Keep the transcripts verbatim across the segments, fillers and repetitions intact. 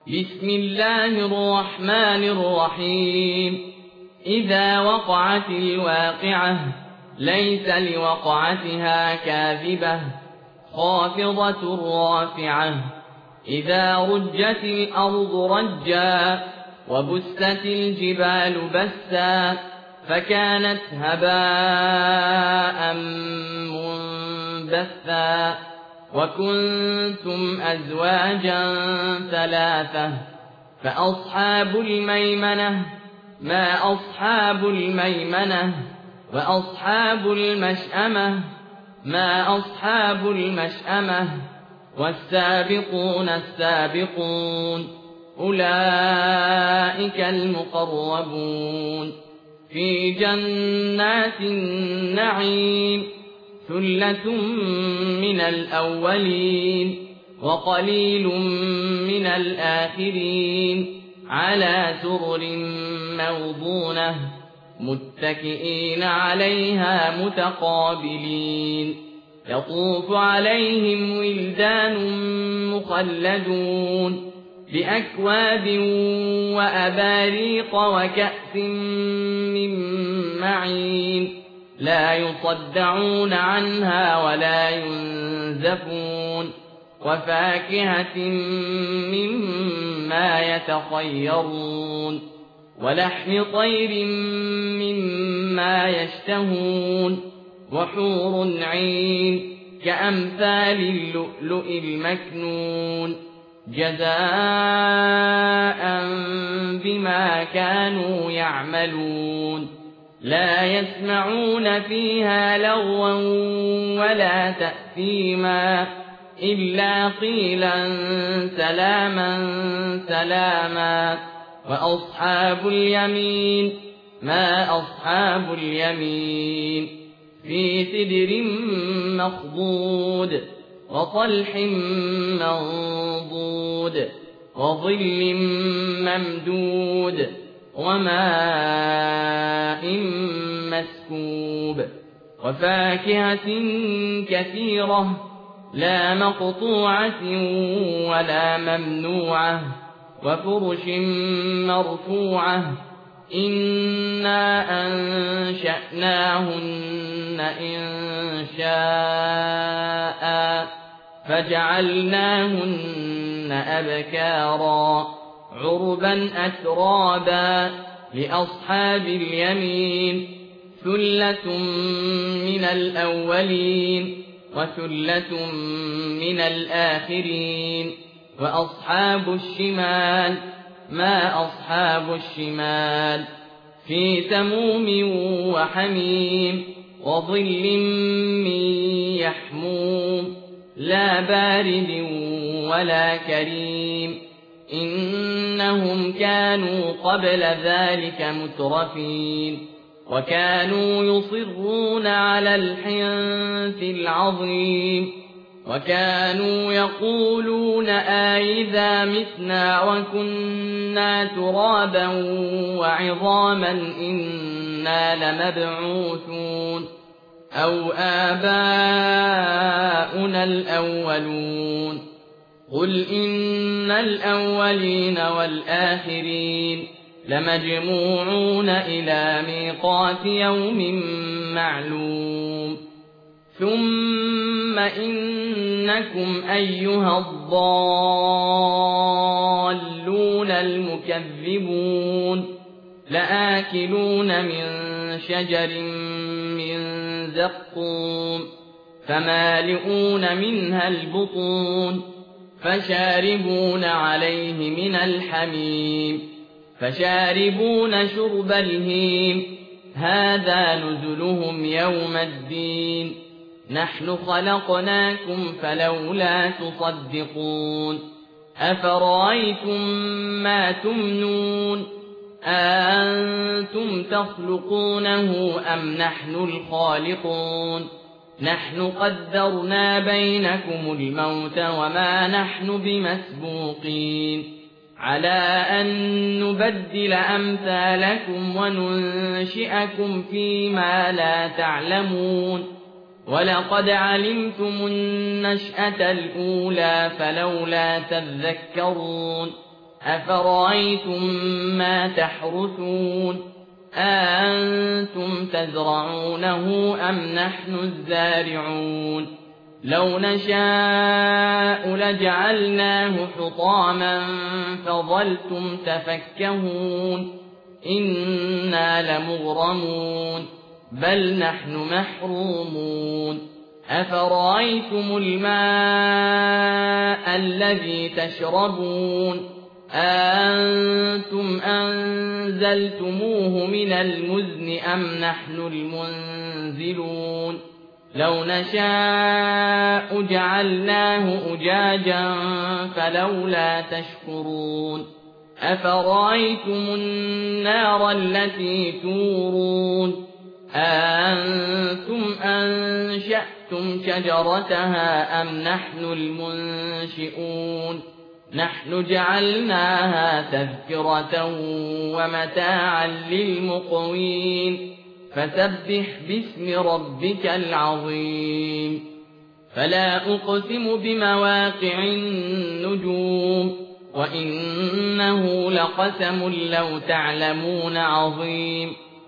بسم الله الرحمن الرحيم إذا وقعت الواقعة ليس لوقعتها كاذبة خافضة رافعة إذا رجت الأرض رجا وبست الجبال بسا فكانت هباء منبثا وكنتم أزواجا ثلاثة فأصحاب الميمنة ما أصحاب الميمنة وأصحاب المشأمة ما أصحاب المشأمة والسابقون السابقون أولئك المقربون في جنات النعيم ثلة من الأولين وقليل من الآخرين على سرر موضونة متكئين عليها متقابلين يطوف عليهم ولدان مخلدون بأكواب وأباريق وكأس من معين لا يصدعون عنها ولا ينزفون وفاكهة مما يتخيرون ولحم طير مما يشتهون وحور عين كأمثال اللؤلؤ المكنون جزاء بما كانوا يعملون لا يسمعون فيها لغوا ولا تأثيما إلا قيلا سلاما سلاما وأصحاب اليمين ما أصحاب اليمين في سدر مخضود وطلح منضود وظل ممدود وماء مسكوب وفاكهة كثيرة لا مقطوعة ولا ممنوعة وفرش مرفوعة إنا أنشأناهن إنشاء فجعلناهن أبكارا عربا أترابا لأصحاب اليمين ثلة من الأولين وثلة من الآخرين وأصحاب الشمال ما أصحاب الشمال في سموم وحميم وظل من يحموم لا بارد ولا كريم إنهم كانوا قبل ذلك مترفين وكانوا يصرون على الحنث العظيم وكانوا يقولون آئذا متنا وكنا ترابا وعظاما إنا لمبعوثون أو آباؤنا الأولون قل إن الأولين والآخرين لمجموعون إلى ميقات يوم معلوم ثم إنكم أيها الضالون المكذبون لآكلون من شجر من زقوم فمالئون منها البطون فشاربون عليه من الحميم فشاربون شرب الهيم هذا نزلهم يوم الدين نحن خلقناكم فلولا تصدقون أفرأيتم ما تمنون أأنتم تخلقونه أم نحن الخالقون نحن قدرنا بينكم الموت وما نحن بمسبوقين على أن نبدل أمثالكم وننشئكم فيما لا تعلمون ولقد علمتم النشأة الأولى فلولا تذكرون أفرأيتم ما تحرثون أأنتم تزرعونه أم نحن الزارعون لو نشاء لجعلناه حطاما فظلتم تفكهون إنا لمغرمون بل نحن محرومون أفرأيتم الماء الذي تشربون أأنتم أنزلتموه من المزن أم نحن المنزلون لو نشاء جعلناه أجاجا فلولا تشكرون أفرأيتم النار التي تورون أأنتم أنشأتم شجرتها أم نحن المنشئون نحن جعلناها تذكرة ومتاعا للمقوين فسبح باسم ربك العظيم فلا أقسم بمواقع النجوم وإنه لقسم لو تعلمون عظيم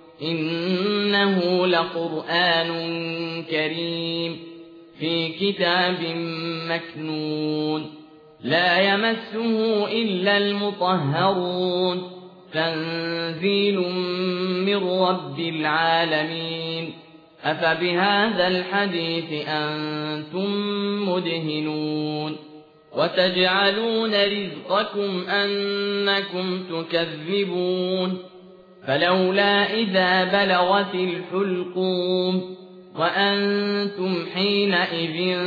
إنه لقرآن كريم في كتاب مكنون لا يمسه إلا المطهرون تنزيل من رب العالمين أفبهذا الحديث أنتم مدهنون وتجعلون رزقكم أنكم تكذبون فلولا إذا بلغت الحلقوم وأنتم حينئذ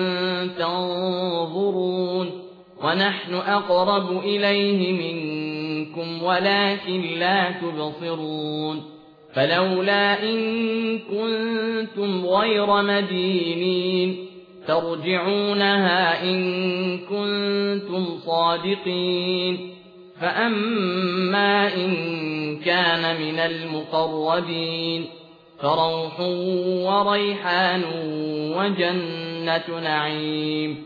تنظرون ونحن أقرب إليه منكم ولكن لا تبصرون فلولا إن كنتم غير مدينين ترجعونها إن كنتم صادقين فأما إن كان من المقربين فروح وريحان وجنة نعيم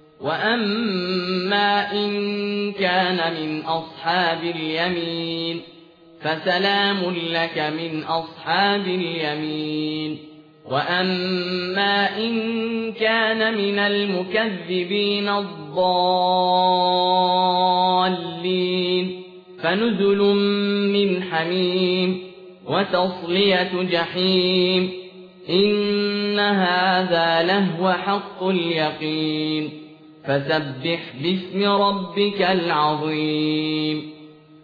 وأما إن كان من أصحاب اليمين فسلام لك من أصحاب اليمين وأما إن كان من المكذبين الضالين فنزل من حميم وتصلية جحيم إن هذا لهو حق اليقين فسبح باسم ربك العظيم